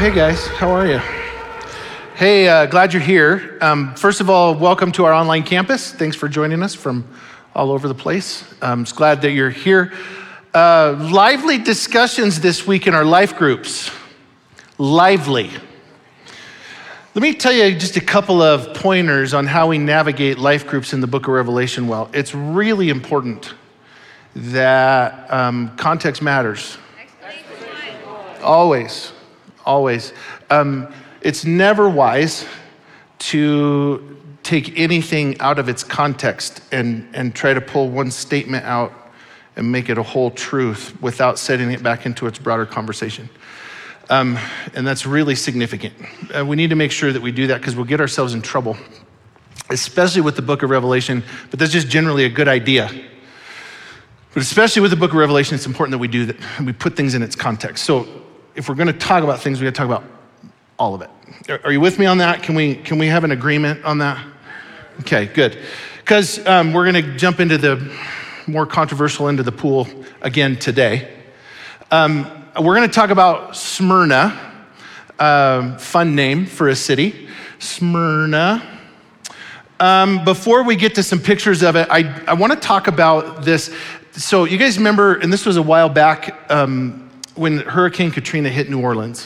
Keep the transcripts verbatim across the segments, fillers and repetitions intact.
hey guys, how are you? Hey, uh, glad you're here. Um, first of all, welcome to our online campus. Thanks for joining us from all over the place. I'm just glad that you're here. Uh, lively discussions this week in our life groups. Lively. Let me tell you just a couple of pointers on how we navigate life groups in the book of Revelation well. It's really important that um, context matters. Always, always. Um, it's never wise to take anything out of its context and, and try to pull one statement out and make it a whole truth without setting it back into its broader conversation. Um, and that's really significant. Uh, we need to make sure that we do that because we'll get ourselves in trouble, especially with the book of Revelation, but that's just generally a good idea. But especially with the book of Revelation, it's important that we do that. We put things in its context. So if we're gonna talk about things, we gotta talk about all of it. Are, are you with me on that? Can we can we have an agreement on that? Okay, good. Because um, we're gonna jump into the more controversial end of the pool again today. Um, we're gonna talk about Smyrna, uh, fun name for a city, Smyrna. Um, before we get to some pictures of it, I, I wanna talk about this. So you guys remember, and this was a while back, um, when Hurricane Katrina hit New Orleans,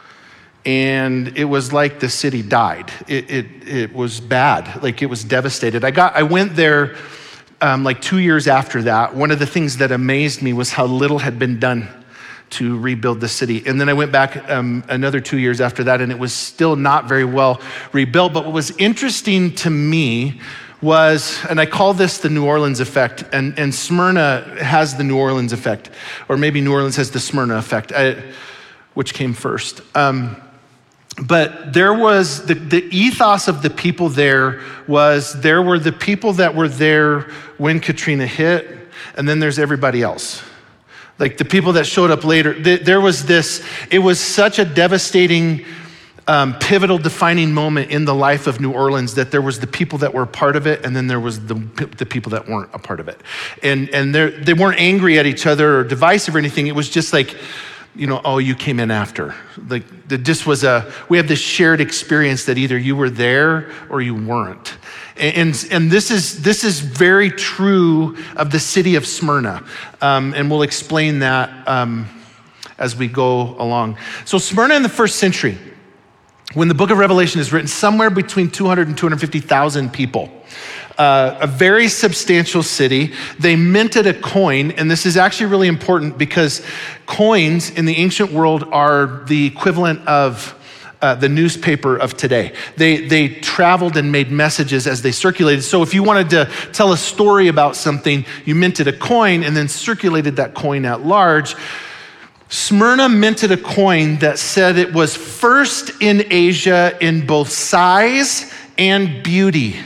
and it was like the city died. It it, it was bad, like it was devastated. I got I went there um, like two years after that. One of the things that amazed me was how little had been done to rebuild the city. And then I went back um, another two years after that, and it was still not very well rebuilt. But what was interesting to me was, and I call this the New Orleans effect, and, and Smyrna has the New Orleans effect, or maybe New Orleans has the Smyrna effect, I, which came first. Um, but there was, the, the ethos of the people there was, there were the people that were there when Katrina hit, and then there's everybody else. Like the people that showed up later, there was this, it was such a devastating Um, pivotal defining moment in the life of New Orleans that there was the people that were a part of it, and then there was the, the people that weren't a part of it. And and they weren't angry at each other or divisive or anything. It was just like, you know, oh, you came in after. Like the, this was a, we have this shared experience that either you were there or you weren't. And, and, and this is this is very true of the city of Smyrna. Um, and we'll explain that um, as we go along. So Smyrna in the first century, when the book of Revelation is written, somewhere between two hundred and two hundred fifty thousand people. Uh, a very substantial city. They minted a coin, and this is actually really important because coins in the ancient world are the equivalent of uh, the newspaper of today. They, they traveled and made messages as they circulated. So if you wanted to tell a story about something, you minted a coin and then circulated that coin at large. Smyrna minted a coin that said it was first in Asia in both size and beauty.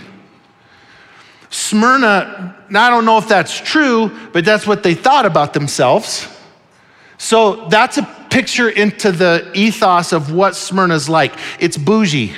Smyrna, now I don't know if that's true, but that's what they thought about themselves. So that's a picture into the ethos of what Smyrna's like. It's bougie,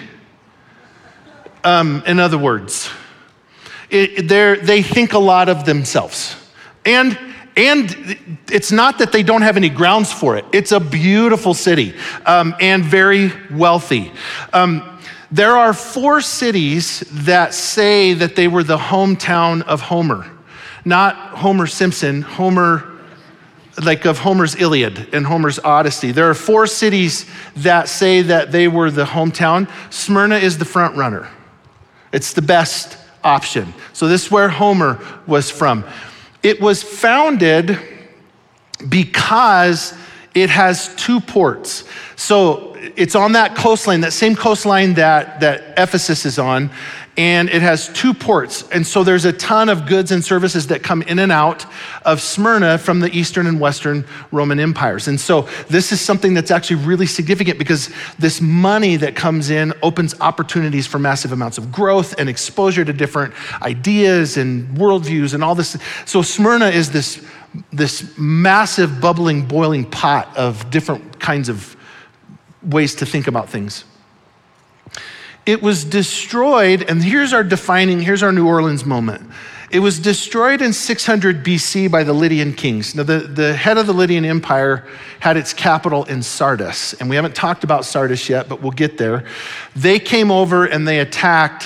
um, in other words. It, they think a lot of themselves. And And it's not that they don't have any grounds for it. It's a beautiful city um, and very wealthy. Um, there are four cities that say that they were the hometown of Homer. Not Homer Simpson, Homer, like of Homer's Iliad and Homer's Odyssey. There are four cities that say that they were the hometown. Smyrna is the front runner. It's the best option. So this is where Homer was from. It was founded because it has two ports. So it's on that coastline, that same coastline that, that Ephesus is on, and it has two ports. And so there's a ton of goods and services that come in and out of Smyrna from the Eastern and Western Roman empires. And so this is something that's actually really significant because this money that comes in opens opportunities for massive amounts of growth and exposure to different ideas and worldviews and all this. So Smyrna is this, this massive bubbling, boiling pot of different kinds of ways to think about things. It was destroyed, and here's our defining, here's our New Orleans moment. It was destroyed in six hundred B C by the Lydian kings. Now, the, the head of the Lydian Empire had its capital in Sardis, and we haven't talked about Sardis yet, but we'll get there. They came over and they attacked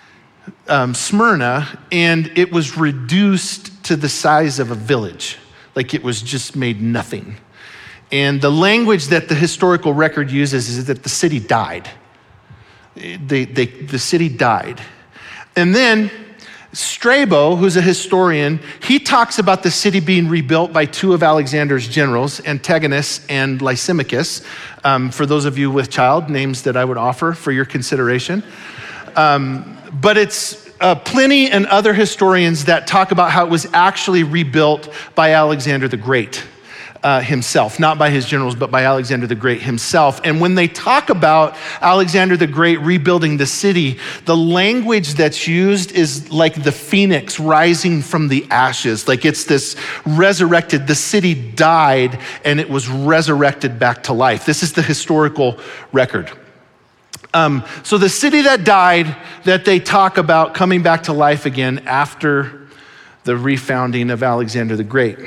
um, Smyrna, and it was reduced to the size of a village. Like it was just made nothing. And the language that the historical record uses is that the city died. They, they, the city died. And then Strabo, who's a historian, he talks about the city being rebuilt by two of Alexander's generals, Antigonus and Lysimachus. Um, for those of you with child, names that I would offer for your consideration. Um, but it's uh, Pliny and other historians that talk about how it was actually rebuilt by Alexander the Great. Uh, himself, not by his generals, but by Alexander the Great himself. And when they talk about Alexander the Great rebuilding the city, the language that's used is like the phoenix rising from the ashes. Like it's this resurrected, the city died and it was resurrected back to life. This is the historical record. Um, so the city that died, that they talk about coming back to life again after the refounding of Alexander the Great.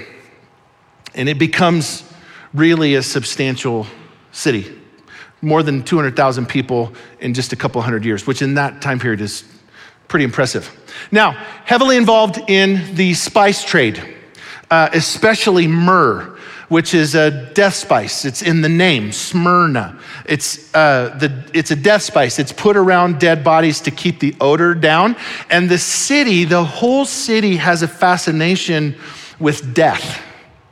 And it becomes really a substantial city. More than two hundred thousand people in just a couple hundred years, which in that time period is pretty impressive. Now, heavily involved in the spice trade, uh, especially myrrh, which is a death spice. It's in the name, Smyrna. It's, uh, the, it's a death spice. It's put around dead bodies to keep the odor down. And the city, the whole city has a fascination with death.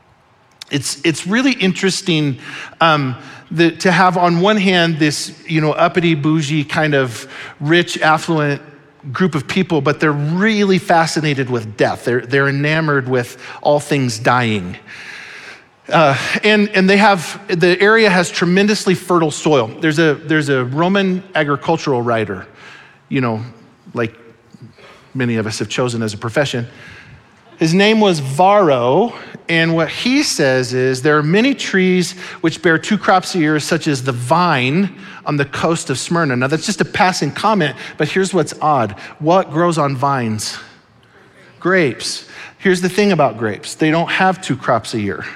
It's it's really interesting um, the, to have on one hand this, you know, uppity, bougie, kind of rich, affluent group of people, but they're really fascinated with death. They're they're enamored with all things dying. Uh, and and they have, the area has tremendously fertile soil. There's a there's a Roman agricultural writer, you know, like many of us have chosen as a profession. His name was Varro, and what he says is there are many trees which bear two crops a year, such as the vine on the coast of Smyrna. Now that's just a passing comment, but here's what's odd. What grows on vines? Grapes. Here's the thing about grapes. They don't have two crops a year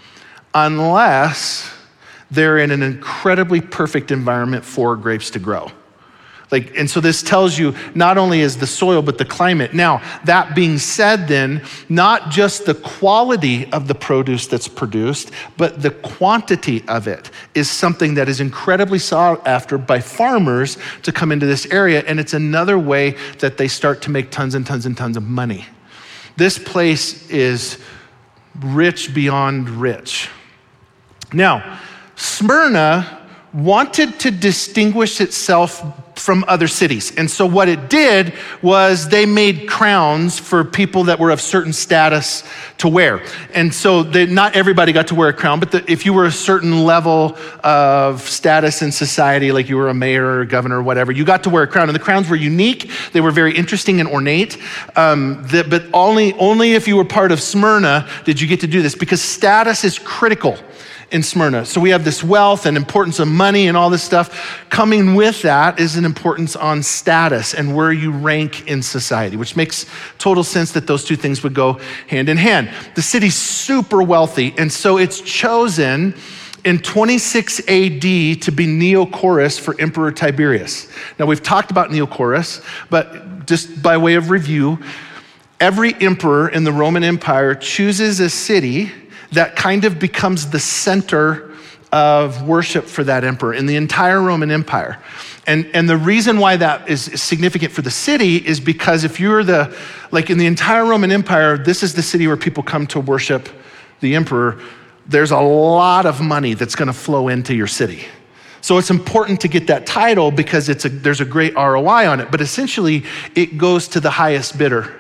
unless they're in an incredibly perfect environment for grapes to grow. Like, and so this tells you not only is the soil, but the climate. Now, that being said then, not just the quality of the produce that's produced, but the quantity of it is something that is incredibly sought after by farmers to come into this area. And it's another way that they start to make tons and tons and tons of money. This place is rich beyond rich. Now, Smyrna wanted to distinguish itself from other cities. And so what it did was they made crowns for people that were of certain status to wear. And so they, not everybody got to wear a crown, but the, if you were a certain level of status in society, like you were a mayor or a governor or whatever, you got to wear a crown. And the crowns were unique. They were very interesting and ornate. Um, the, but only, only if you were part of Smyrna did you get to do this, because status is critical in Smyrna. So we have this wealth and importance of money and all this stuff. Coming with that is an importance on status and where you rank in society, which makes total sense that those two things would go hand in hand. The city's super wealthy, and so it's chosen in twenty-six A D to be Neocorus for Emperor Tiberius. Now we've talked about Neocorus, but just by way of review, every emperor in the Roman Empire chooses a city that kind of becomes the center of worship for that emperor in the entire Roman Empire. And, and the reason why that is significant for the city is because if you're the, like in the entire Roman Empire, this is the city where people come to worship the emperor. There's a lot of money that's gonna flow into your city. So it's important to get that title because it's a, there's a great R O I on it, but essentially it goes to the highest bidder.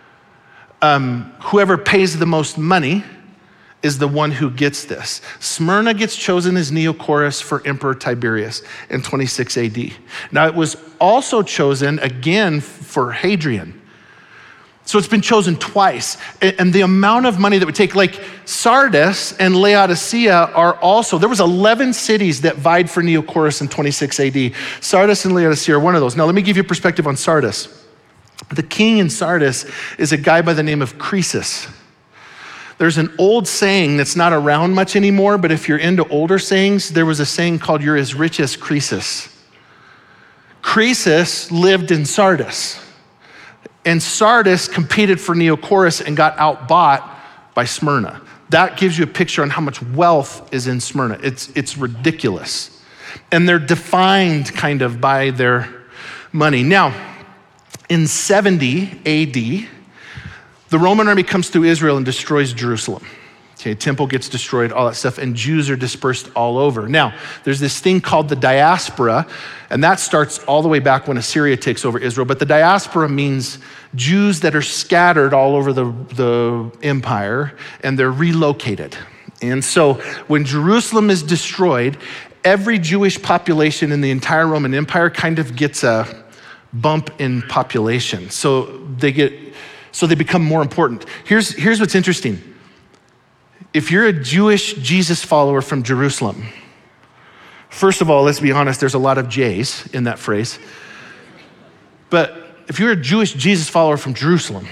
Um, whoever pays the most money is the one who gets this. Smyrna gets chosen as Neocorus for Emperor Tiberius in twenty-six A D. Now it was also chosen again for Hadrian. So it's been chosen twice. And the amount of money that would take, like Sardis and Laodicea are also, there was eleven cities that vied for Neocorus in twenty-six A D. Sardis and Laodicea are one of those. Now let me give you a perspective on Sardis. The king in Sardis is a guy by the name of Croesus. There's an old saying that's not around much anymore, but if you're into older sayings, there was a saying called, "You're as rich as Croesus." Croesus lived in Sardis, and Sardis competed for Neocorus and got outbought by Smyrna. That gives you a picture on how much wealth is in Smyrna. It's, it's ridiculous. And they're defined kind of by their money. Now, in seventy A D, the Roman army comes through Israel and destroys Jerusalem. Okay, temple gets destroyed, all that stuff, and Jews are dispersed all over. Now, there's this thing called the diaspora, and that starts all the way back when Assyria takes over Israel. But the diaspora means Jews that are scattered all over the, the empire, and they're relocated. And so when Jerusalem is destroyed, every Jewish population in the entire Roman Empire kind of gets a bump in population. So they get, so they become more important. Here's, here's what's interesting. If you're a Jewish Jesus follower from Jerusalem, first of all, let's be honest, there's a lot of J's in that phrase. But if you're a Jewish Jesus follower from Jerusalem,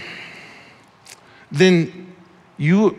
then you,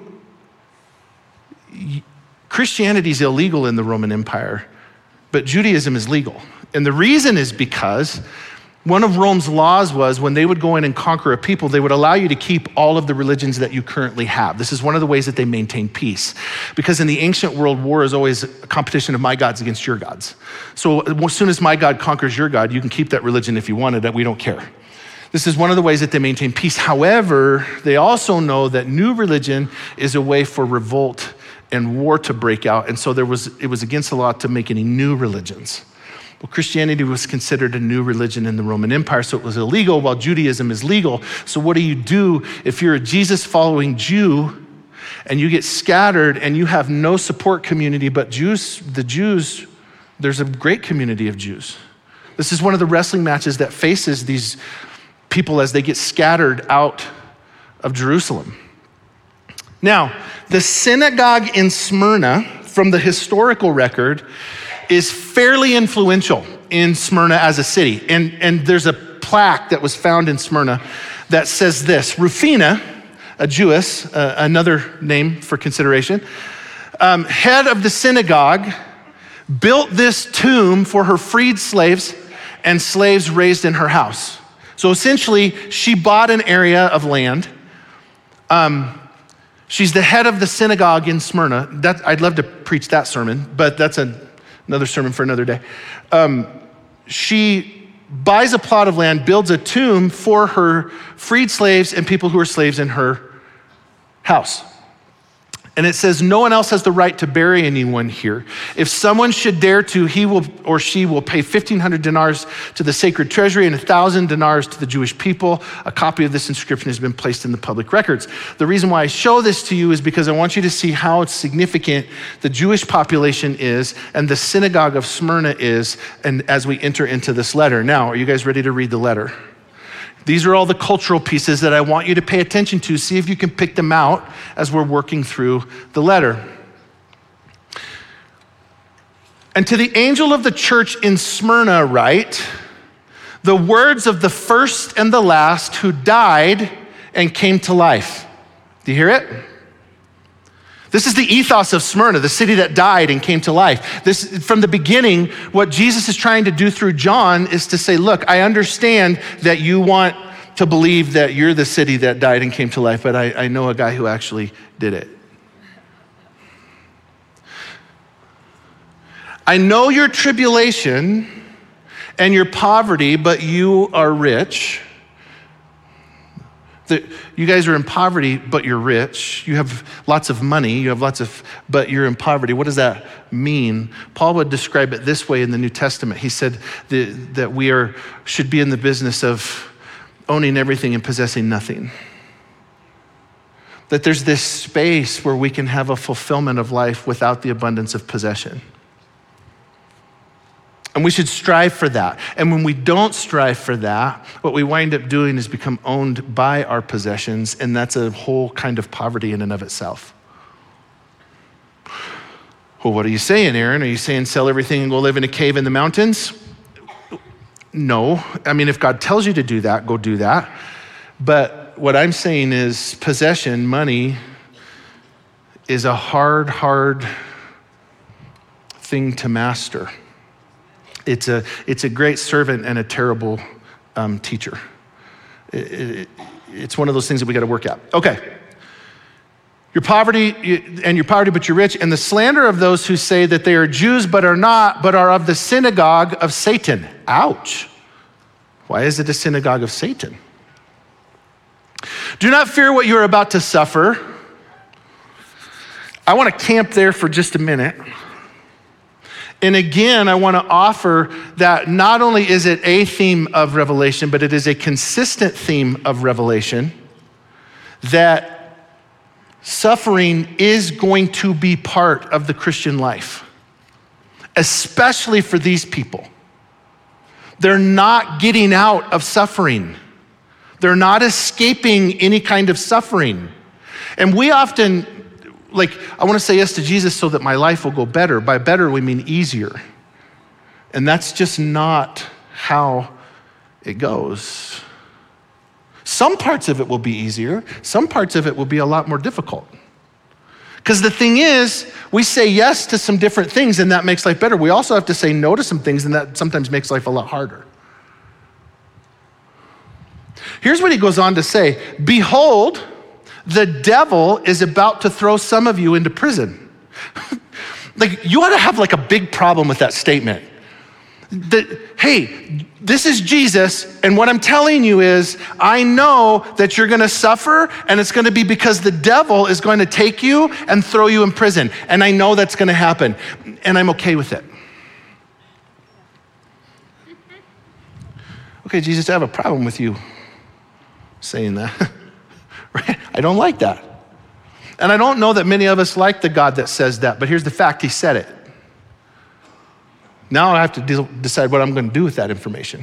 you Christianity is illegal in the Roman Empire, but Judaism is legal. And the reason is because one of Rome's laws was when they would go in and conquer a people, they would allow you to keep all of the religions that you currently have. This is one of the ways that they maintain peace. Because in the ancient world, war is always a competition of my gods against your gods. So as soon as my God conquers your God, you can keep that religion if you wanted it, we don't care. This is one of the ways that they maintain peace. However, they also know that new religion is a way for revolt and war to break out. And so there was it was against the law to make any new religions. Well, Christianity was considered a new religion in the Roman Empire, so it was illegal while Judaism is legal. So what do you do if you're a Jesus-following Jew and you get scattered and you have no support community, but Jews, the Jews, there's a great community of Jews. This is one of the wrestling matches that faces these people as they get scattered out of Jerusalem. Now, the synagogue in Smyrna, from the historical record, is fairly influential in Smyrna as a city. And, and there's a plaque that was found in Smyrna that says this: Rufina, a Jewess, uh, another name for consideration, um, head of the synagogue, built this tomb for her freed slaves and slaves raised in her house. So essentially, she bought an area of land. Um, she's the head of the synagogue in Smyrna. That, I'd love to preach that sermon, but that's a Another sermon for another day. Um, she buys a plot of land, builds a tomb for her freed slaves and people who are slaves in her house. And it says, no one else has the right to bury anyone here. If someone should dare to, he will or she will pay fifteen hundred dinars to the sacred treasury and one thousand dinars to the Jewish people. A copy of this inscription has been placed in the public records. The reason why I show this to you is because I want you to see how significant the Jewish population is and the synagogue of Smyrna is, and as we enter into this letter. Now, are you guys ready to read the letter? These are all the cultural pieces that I want you to pay attention to. See if you can pick them out as we're working through the letter. And to the angel of the church in Smyrna write, the words of the first and the last who died and came to life. Do you hear it? This is the ethos of Smyrna, the city that died and came to life. This, from the beginning, what Jesus is trying to do through John is to say, look, I understand that you want to believe that you're the city that died and came to life, but I, I know a guy who actually did it. I know your tribulation and your poverty, but you are rich. That you guys are in poverty, but you're rich. You have lots of money, you have lots of, but you're in poverty. What does that mean? Paul would describe it this way in the New Testament. He said that, that we are should be in the business of owning everything and possessing nothing. That there's this space where we can have a fulfillment of life without the abundance of possession. And we should strive for that. And when we don't strive for that, what we wind up doing is become owned by our possessions, and that's a whole kind of poverty in and of itself. Well, what are you saying, Aaron? Are you saying sell everything and go live in a cave in the mountains? no. I mean, if God tells you to do that, go do that. But what I'm saying is possession, money, is a hard, hard thing to master. It's a, it's a great servant and a terrible um, teacher. It, it, it's one of those things that we got to work out. Okay. Your poverty, and your poverty, but you're rich, and the slander of those who say that they are Jews but are not, but are of the synagogue of Satan. Ouch. Why is it a synagogue of Satan? Do not fear what you are about to suffer. I want to camp there for just a minute. And again, I want to offer that not only is it a theme of Revelation, but it is a consistent theme of Revelation, that suffering is going to be part of the Christian life, especially for these people. They're not getting out of suffering. They're not escaping any kind of suffering. And we often, like, I want to say yes to Jesus so that my life will go better. By better, we mean easier. And that's just not how it goes. Some parts of it will be easier. Some parts of it will be a lot more difficult. Because the thing is, we say yes to some different things and that makes life better. We also have to say no to some things and that sometimes makes life a lot harder. Here's what he goes on to say. Behold, the devil is about to throw some of you into prison. Like, you ought to have like a big problem with that statement. That, hey, this is Jesus, and what I'm telling you is, I know that you're gonna suffer, and it's gonna be because the devil is going to take you and throw you in prison. And I know that's gonna happen, and I'm okay with it. Okay, Jesus, I have a problem with you saying that. Right? I don't like that. And I don't know that many of us like the God that says that, but here's the fact, he said it. Now I have to de- decide what I'm going to do with that information.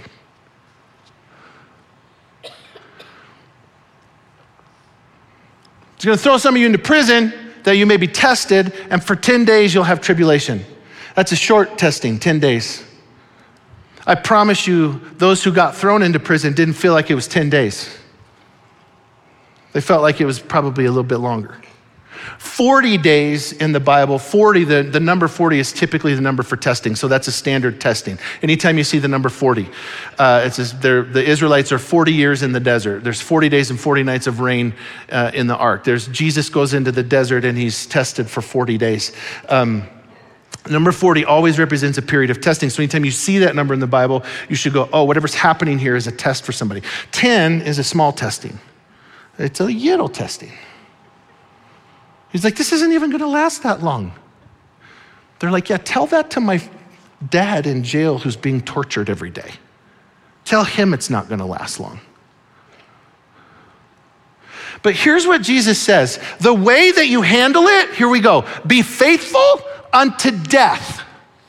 He's going to throw some of you into prison that you may be tested, and for ten days you'll have tribulation. That's a short testing, ten days. I promise you, those who got thrown into prison didn't feel like it was ten days. They felt like it was probably a little bit longer. forty days in the Bible, forty, the, the number forty is typically the number for testing, so that's a standard testing. Anytime you see the number forty, uh, it says the Israelites are forty years in the desert. There's forty days and forty nights of rain uh, in the ark. There's Jesus goes into the desert and he's tested for forty days. Um, Number forty always represents a period of testing. So anytime you see that number in the Bible, you should go, oh, whatever's happening here is a test for somebody. ten is a small testing. It's a little testing. He's like, this isn't even gonna last that long. They're like, yeah, tell that to my dad in jail who's being tortured every day. Tell him it's not gonna last long. But here's what Jesus says. The way that you handle it, here we go, be faithful unto death,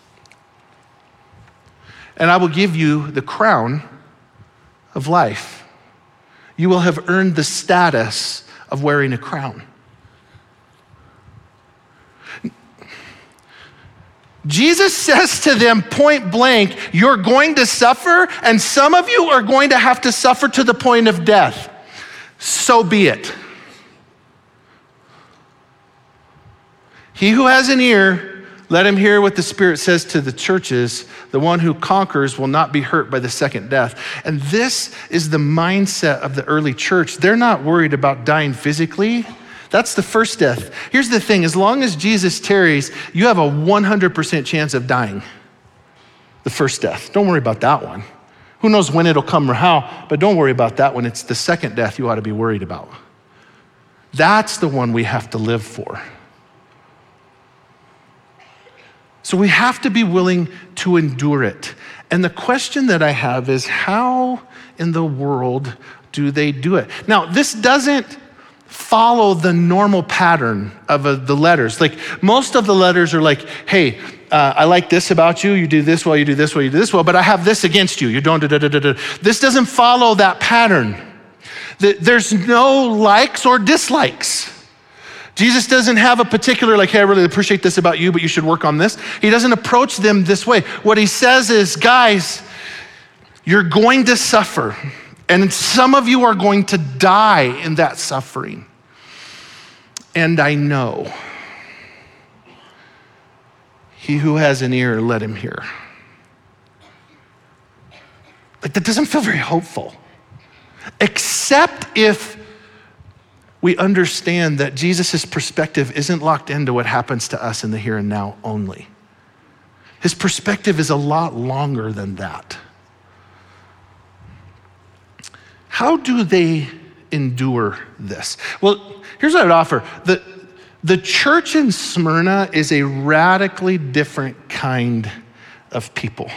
and I will give you the crown of life. You will have earned the status of wearing a crown. Jesus says to them point blank, you're going to suffer, and some of you are going to have to suffer to the point of death. So be it. He who has an ear, let him hear what the Spirit says to the churches. The one who conquers will not be hurt by the second death. And this is the mindset of the early church. They're not worried about dying physically. That's the first death. Here's the thing, as long as Jesus tarries, you have a one hundred percent chance of dying. The first death. Don't worry about that one. Who knows when it'll come or how, but don't worry about that one. It's the second death you ought to be worried about. That's the one we have to live for. So we have to be willing to endure it. And the question that I have is, how in the world do they do it? Now, this doesn't follow the normal pattern of uh, the letters. Like, most of the letters are like, hey, uh, I like this about you. You do this well, you do this well, you do this well, but I have this against you. You don't da da da da da. This doesn't follow that pattern. There's no likes or dislikes. Jesus doesn't have a particular, like, hey, I really appreciate this about you, but you should work on this. He doesn't approach them this way. What he says is, guys, You're going to suffer, and some of you are going to die in that suffering. And I know. He who has an ear, let him hear. Like, that doesn't feel very hopeful. Except if we understand that Jesus' perspective isn't locked into what happens to us in the here and now only. His perspective is a lot longer than that. How do they endure this? Well, here's what I'd offer. The, the church in Smyrna is a radically different kind of people.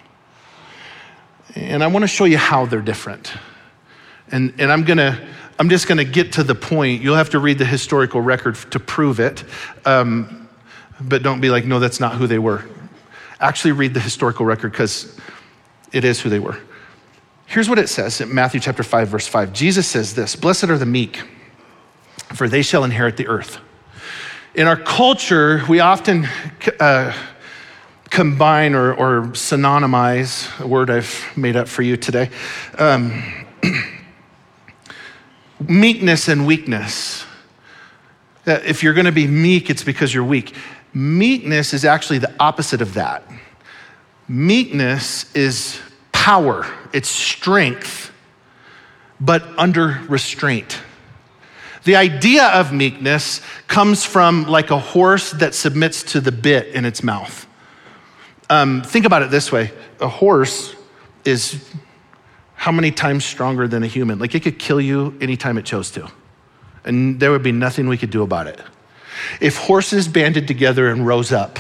And I want to show you how they're different. And, and I'm gonna, I'm just gonna get to the point. You'll have to read the historical record to prove it. Um, but don't be like, no, that's not who they were. Actually read the historical record, because it is who they were. Here's what it says in Matthew chapter five, verse five. Jesus says this: blessed are the meek, for they shall inherit the earth. In our culture, we often uh, combine or, or synonymize, a word I've made up for you today, um, meekness and weakness. That if you're gonna be meek, it's because you're weak. Meekness is actually the opposite of that. Meekness is power, it's strength, but under restraint. The idea of meekness comes from like a horse that submits to the bit in its mouth. Um, think about it this way. A horse is how many times stronger than a human? Like, it could kill you anytime it chose to, and there would be nothing we could do about it. If horses banded together and rose up,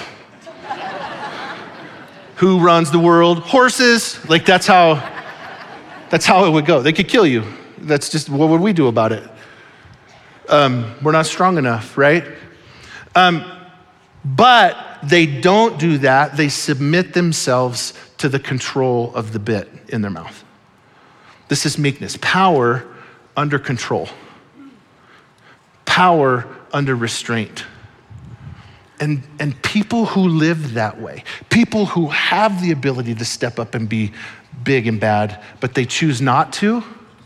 who runs the world? Horses. Like, that's how, that's how it would go. They could kill you. That's just, what would we do about it? Um, we're not strong enough, right? Um, but they don't do that. They submit themselves to the control of the bit in their mouth. This is meekness. Power under control. Power under restraint. And, and people who live that way, people who have the ability to step up and be big and bad, but they choose not to,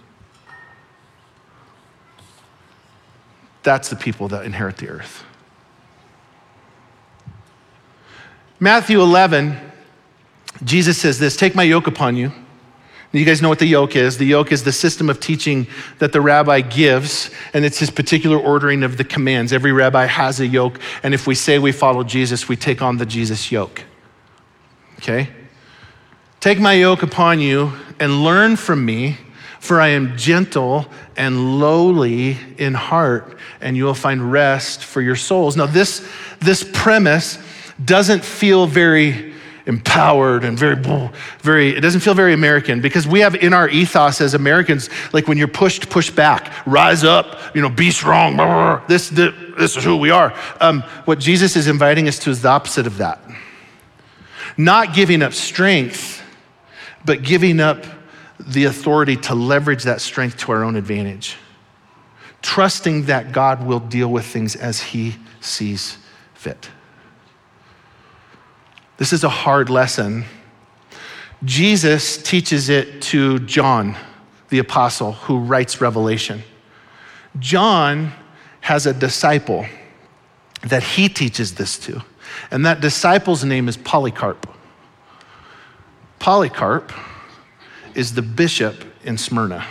that's the people that inherit the earth. Matthew eleven, Jesus says this: take my yoke upon you. You guys know what the yoke is. The yoke is the system of teaching that the rabbi gives, and it's his particular ordering of the commands. Every rabbi has a yoke, and if we say we follow Jesus, we take on the Jesus yoke. Okay? Take my yoke upon you and learn from me, for I am gentle and lowly in heart, and you will find rest for your souls. Now, this, this premise doesn't feel very empowered and very, very, it doesn't feel very American, because we have in our ethos as Americans, like, when you're pushed, push back, rise up, you know, be strong. This, this, this is who we are. Um, what Jesus is inviting us to is the opposite of that. Not giving up strength, but giving up the authority to leverage that strength to our own advantage. Trusting that God will deal with things as he sees fit. This is a hard lesson. Jesus teaches it to John, the apostle, who writes Revelation. John has a disciple that he teaches this to, and that disciple's name is Polycarp. Polycarp is the bishop in Smyrna.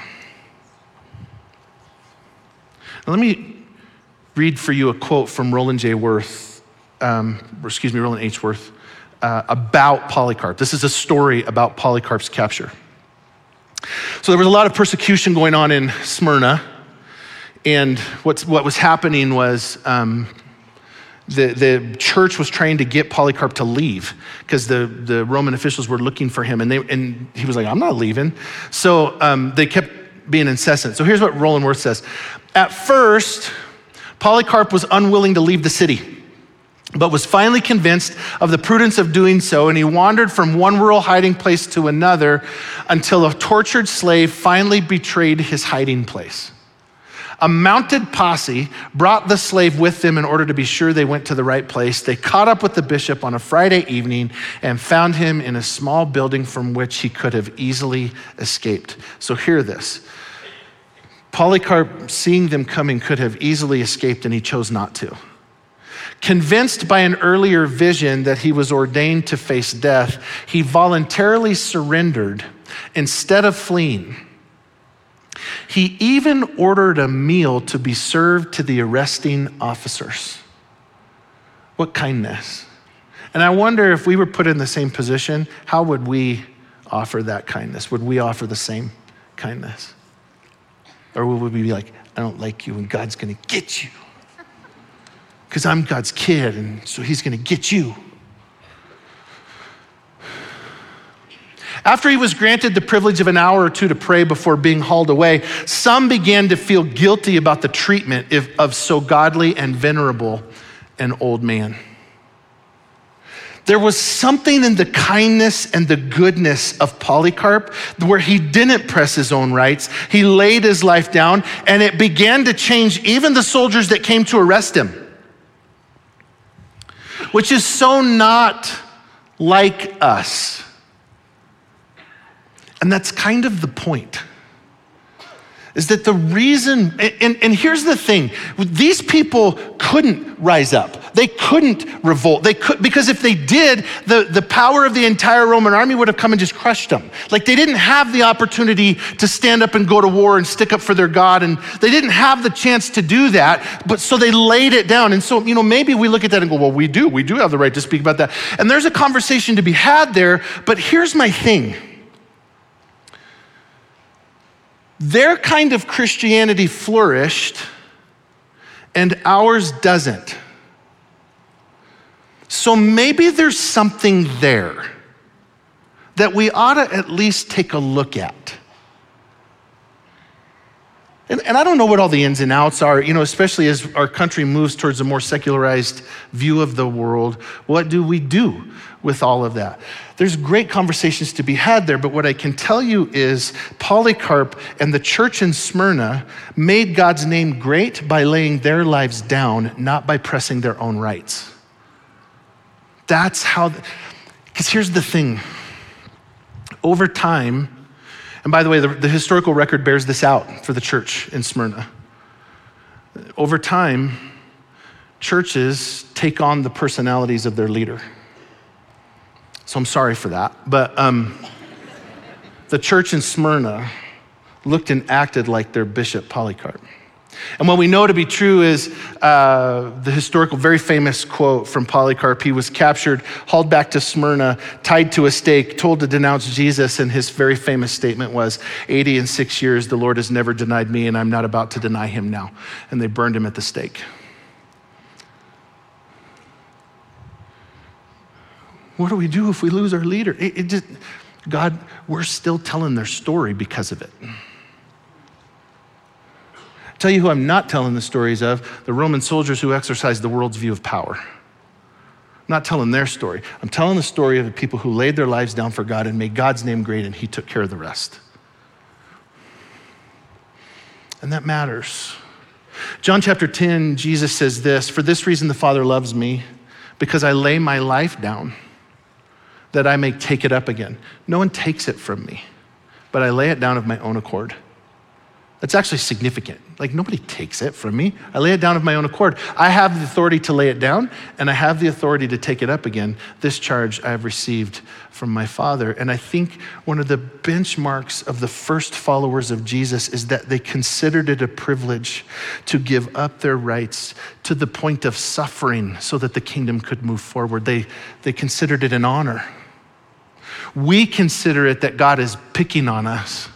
Now, let me read for you a quote from Roland J. Worth, um, or excuse me, Roland H. Worth, Uh, about Polycarp. This is a story about Polycarp's capture. So there was a lot of persecution going on in Smyrna, and what's, what was happening was um, the, the church was trying to get Polycarp to leave, because the, the Roman officials were looking for him, and, they, and he was like, I'm not leaving. So um, they kept being incessant. So here's what Roland Worth says. At first, Polycarp was unwilling to leave the city, but was finally convinced of the prudence of doing so, and he wandered from one rural hiding place to another until a tortured slave finally betrayed his hiding place. A mounted posse brought the slave with them in order to be sure they went to the right place. They caught up with the bishop on a Friday evening and found him in a small building from which he could have easily escaped. So hear this. Polycarp, seeing them coming, could have easily escaped, and he chose not to. Convinced by an earlier vision that he was ordained to face death, he voluntarily surrendered instead of fleeing. He even ordered a meal to be served to the arresting officers. What kindness. And I wonder if we were put in the same position, how would we offer that kindness? Would we offer the same kindness? Or would we be like, I don't like you and God's gonna get you? Because I'm God's kid and so he's gonna get you. After he was granted the privilege of an hour or two to pray before being hauled away, some began to feel guilty about the treatment of so godly and venerable an old man. There was something in the kindness and the goodness of Polycarp where he didn't press his own rights. He laid his life down, and it began to change even the soldiers that came to arrest him, which is so not like us. And that's kind of the point, is that the reason, and, and here's the thing, these people couldn't rise up. They couldn't revolt. They could, because if they did, the, the power of the entire Roman army would have come and just crushed them. Like they didn't have the opportunity to stand up and go to war and stick up for their God, and they didn't have the chance to do that, but so they laid it down. And so, you know, maybe we look at that and go, well, we do, we do have the right to speak about that. And there's a conversation to be had there, but here's my thing. Their kind of Christianity flourished and ours doesn't. So maybe there's something there that we ought to at least take a look at. And, and I don't know what all the ins and outs are, you know, especially as our country moves towards a more secularized view of the world. What do we do with all of that? There's great conversations to be had there, but what I can tell you is Polycarp and the church in Smyrna made God's name great by laying their lives down, not by pressing their own rights. That's how, because here's the thing. Over time, and by the way, the, the historical record bears this out for the church in Smyrna. Over time, churches take on the personalities of their leader. So I'm sorry for that, but um, the church in Smyrna looked and acted like their bishop Polycarp. And what we know to be true is uh, the historical, very famous quote from Polycarp. He was captured, hauled back to Smyrna, tied to a stake, told to denounce Jesus, and his very famous statement was, eighty and six years, the Lord has never denied me, and I'm not about to deny him now. And they burned him at the stake. What do we do if we lose our leader? It, it just, God, we're still telling their story because of it. Tell you who I'm not telling the stories of, the Roman soldiers who exercised the world's view of power. I'm not telling their story. I'm telling the story of the people who laid their lives down for God and made God's name great, and he took care of the rest. And that matters. John chapter ten, Jesus says this, for this reason the Father loves me, because I lay my life down, that I may take it up again. No one takes it from me, but I lay it down of my own accord. That's actually significant. Like nobody takes it from me. I lay it down of my own accord. I have the authority to lay it down, and I have the authority to take it up again. This charge I have received from my Father. And I think one of the benchmarks of the first followers of Jesus is that they considered it a privilege to give up their rights to the point of suffering so that the kingdom could move forward. They, they considered it an honor. We consider it that God is picking on us.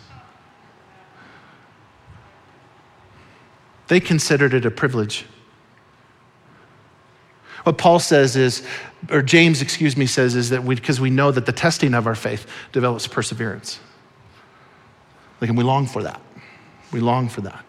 They considered it a privilege. What Paul says is, or James, excuse me, says is that we, because we know that the testing of our faith develops perseverance. Like, and we long for that. We long for that.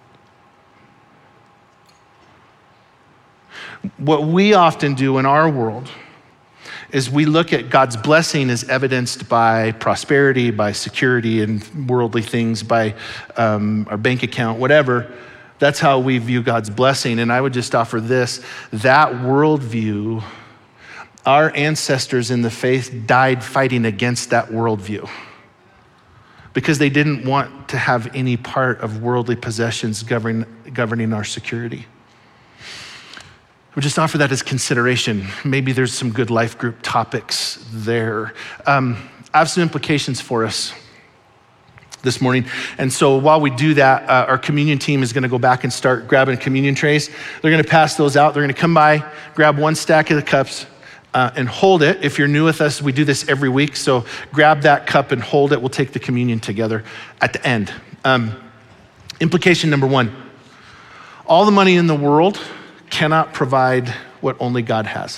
What we often do in our world is we look at God's blessing as evidenced by prosperity, by security and worldly things, by um, our bank account, whatever. That's how we view God's blessing. And I would just offer this, that worldview, our ancestors in the faith died fighting against that worldview because they didn't want to have any part of worldly possessions govern, governing our security. We just offer that as consideration. Maybe there's some good life group topics there. Um, I have some implications for us this morning. And so while we do that, uh, our communion team is gonna go back and start grabbing communion trays. They're gonna pass those out. They're gonna come by, grab one stack of the cups, uh, and hold it. If you're new with us, we do this every week. So grab that cup and hold it. We'll take the communion together at the end. Um, implication number one, all the money in the world cannot provide what only God has.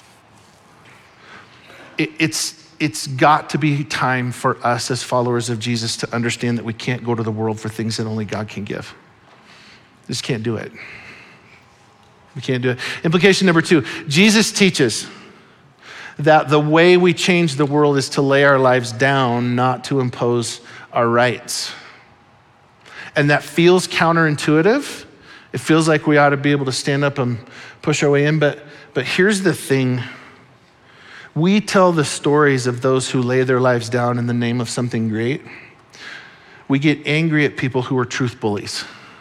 It, it's, it's got to be time for us as followers of Jesus to understand that we can't go to the world for things that only God can give. Just can't do it. We can't do it. Implication number two, Jesus teaches that the way we change the world is to lay our lives down, not to impose our rights. And that feels counterintuitive. It feels like we ought to be able to stand up and push our way in, but, but here's the thing. We tell the stories of those who lay their lives down in the name of something great. We get angry at people who are truth bullies.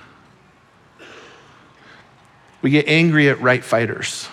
We get angry at right fighters.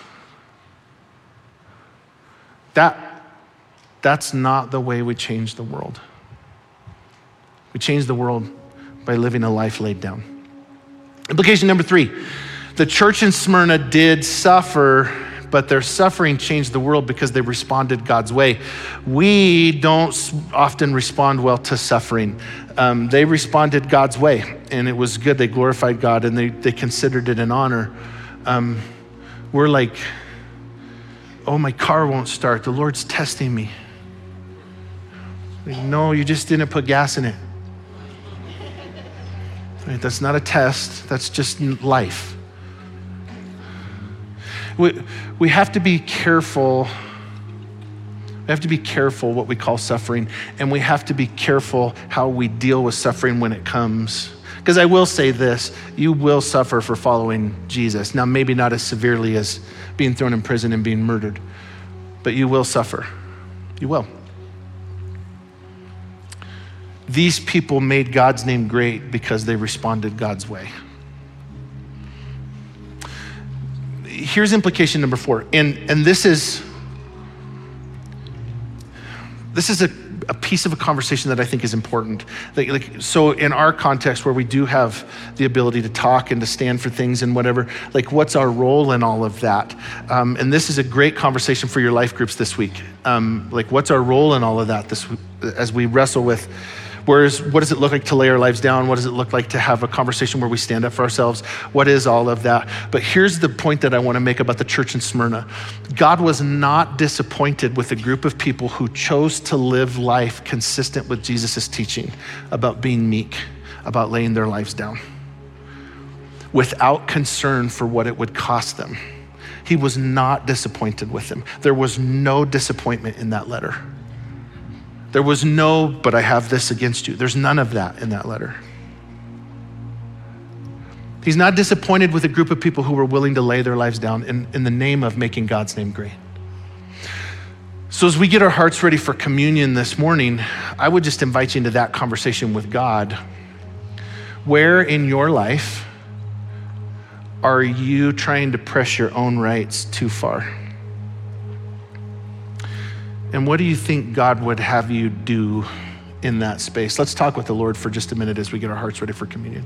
That, that's not the way we change the world. We change the world by living a life laid down. Implication number three, the church in Smyrna did suffer, but their suffering changed the world because they responded God's way. We don't often respond well to suffering. Um, they responded God's way, and it was good. They glorified God, and they, they considered it an honor. Um, we're like, oh, my car won't start. The Lord's testing me. Like, no, you just didn't put gas in it. Right, that's not a test, that's just life. We, we have to be careful, we have to be careful what we call suffering, and we have to be careful how we deal with suffering when it comes. Because I will say this, you will suffer for following Jesus. Now, maybe not as severely as being thrown in prison and being murdered, but you will suffer, you will. These people made God's name great because they responded God's way. Here's implication number four, and, and this is, this is a, a piece of a conversation that I think is important. Like, like, so in our context where we do have the ability to talk and to stand for things and whatever, like what's our role in all of that? Um, and this is a great conversation for your life groups this week. Um, like what's our role in all of that this as we wrestle with Whereas, what does it look like to lay our lives down? What does it look like to have a conversation where we stand up for ourselves? What is all of that? But here's the point that I want to make about the church in Smyrna. God was not disappointed with a group of people who chose to live life consistent with Jesus' teaching about being meek, about laying their lives down, without concern for what it would cost them. He was not disappointed with them. There was no disappointment in that letter. There was no, but I have this against you. There's none of that in that letter. He's not disappointed with a group of people who were willing to lay their lives down in, in the name of making God's name great. So as we get our hearts ready for communion this morning, I would just invite you into that conversation with God. Where in your life are you trying to press your own rights too far? And what do you think God would have you do in that space? Let's talk with the Lord for just a minute as we get our hearts ready for communion.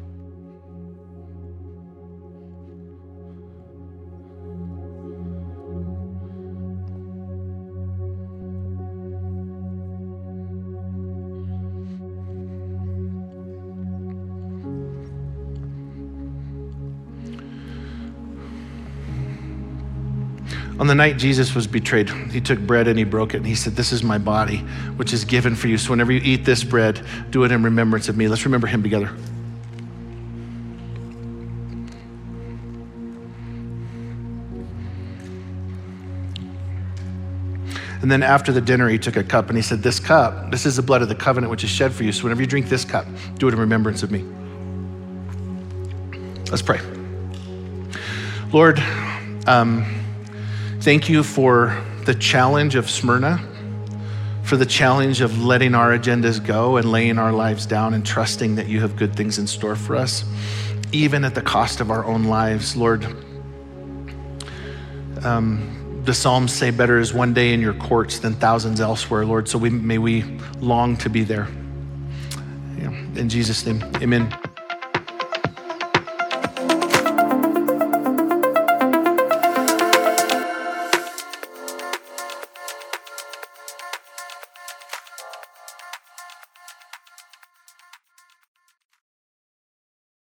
On the night Jesus was betrayed, he took bread and he broke it and he said, "This is my body, which is given for you. So whenever you eat this bread, do it in remembrance of me." Let's remember him together. And then after the dinner, he took a cup and he said, "This cup, this is the blood of the covenant, which is shed for you. So whenever you drink this cup, do it in remembrance of me." Let's pray. Lord, um, thank you for the challenge of Smyrna, for the challenge of letting our agendas go and laying our lives down and trusting that you have good things in store for us, even at the cost of our own lives. Lord, um, the Psalms say better is one day in your courts than thousands elsewhere, Lord, so we, may we long to be there. Yeah. In Jesus' name, amen.